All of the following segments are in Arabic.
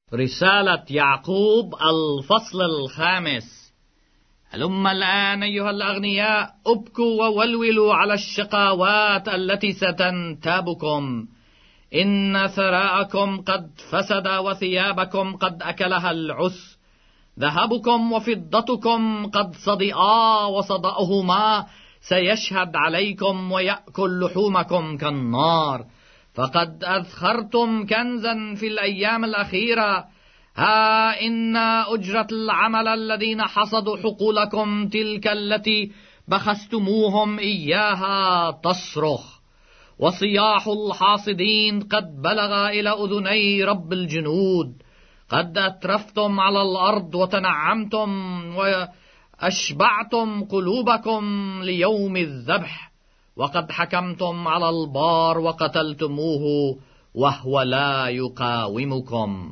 رسالة يعقوب الفصل 5. هلما الآن أيها الأغنياء أبكوا وولولوا على الشقاوات التي ستنتابكم، إن ثراءكم قد فسد وثيابكم قد أكلها العس، ذهبكم وفضتكم قد صدئا وصدأهما سيشهد عليكم ويأكل لحومكم كالنار. فقد أذخرتم كنزا في الأيام الأخيرة، ها إن أجرة العمل الذين حصدوا حقولكم تلك التي بخستموهم إياها تصرخ، وصياح الحاصدين قد بلغ إلى أذني رب الجنود. قد أترفتم على الأرض وتنعمتم وأشبعتم قلوبكم ليوم الذبح، وقد حكمتم على البار وقتلتموه وهو لا يقاومكم.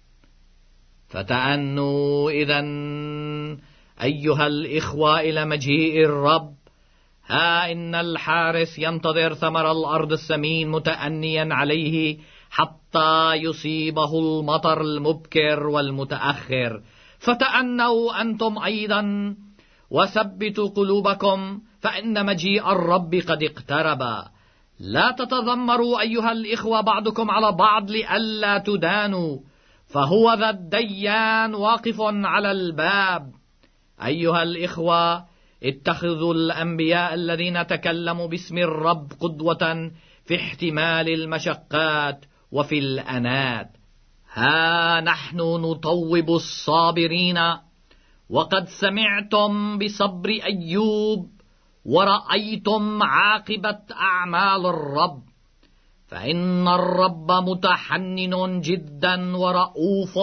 فتأنوا إذن أيها الإخوة إلى مجيء الرب، ها إن الحارس ينتظر ثمر الأرض السمين متأنيا عليه حتى يصيبه المطر المبكر والمتأخر. فتأنوا أنتم أيضا وثبتوا قلوبكم، فإن مجيء الرب قد اقترب. لا تتذمروا أيها الإخوة بعضكم على بعض لئلا تدانوا، فهو ذا الديان واقف على الباب. أيها الإخوة، اتخذوا الأنبياء الذين تكلموا باسم الرب قدوة في احتمال المشقات وفي الأنات. ها نحن نطوب الصابرين، وقد سمعتم بصبر أيوب ورأيتم عاقبة أعمال الرب، فإن الرب متحنن جدا ورؤوف.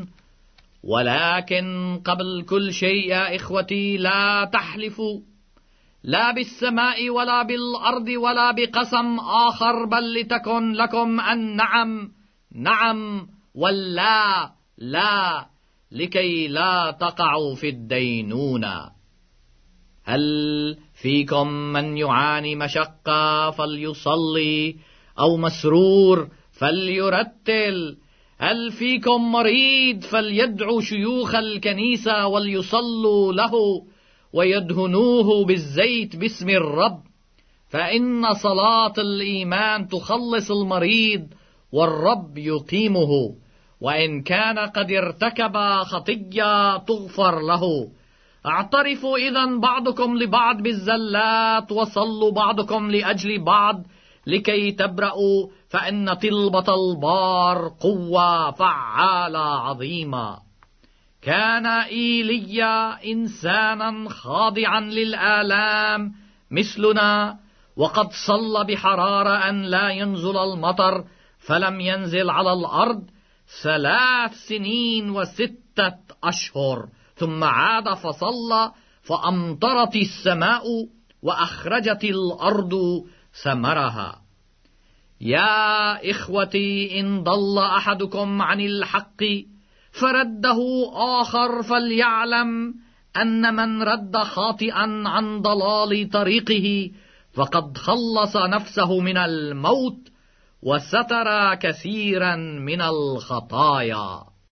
ولكن قبل كل شيء يا إخوتي لا تحلفوا، لا بالسماء ولا بالأرض ولا بقسم آخر، بل لتكن لكم النعم نعم واللا لا، لكي لا تقعوا في الدينونة. هل فيكم من يعاني مشقة فليصلي، أو مسرور فليرتل؟ هل فيكم مريض فليدعو شيوخ الكنيسة وليصلوا له ويدهنوه بالزيت باسم الرب، فإن صلاة الإيمان تخلص المريض والرب يقيمه، وإن كان قد ارتكب خطية تغفر له. اعترفوا إذن بعضكم لبعض بالزلات، وصلوا بعضكم لأجل بعض لكي تبرأوا، فإن طلبة البار قوة فعالة عظيمة. كان إيليا إنسانا خاضعا للآلام مثلنا، وقد صلى بحرارة أن لا ينزل المطر، فلم ينزل على الأرض 3 سنين و6 أشهر. ثم عاد فصلى، فأمطرت السماء وأخرجت الأرض ثمرها. يا إخوتي، إن ضل أحدكم عن الحق فرده آخر، فليعلم أن من رد خاطئا عن ضلال طريقه فقد خلص نفسه من الموت وستر كثيرا من الخطايا.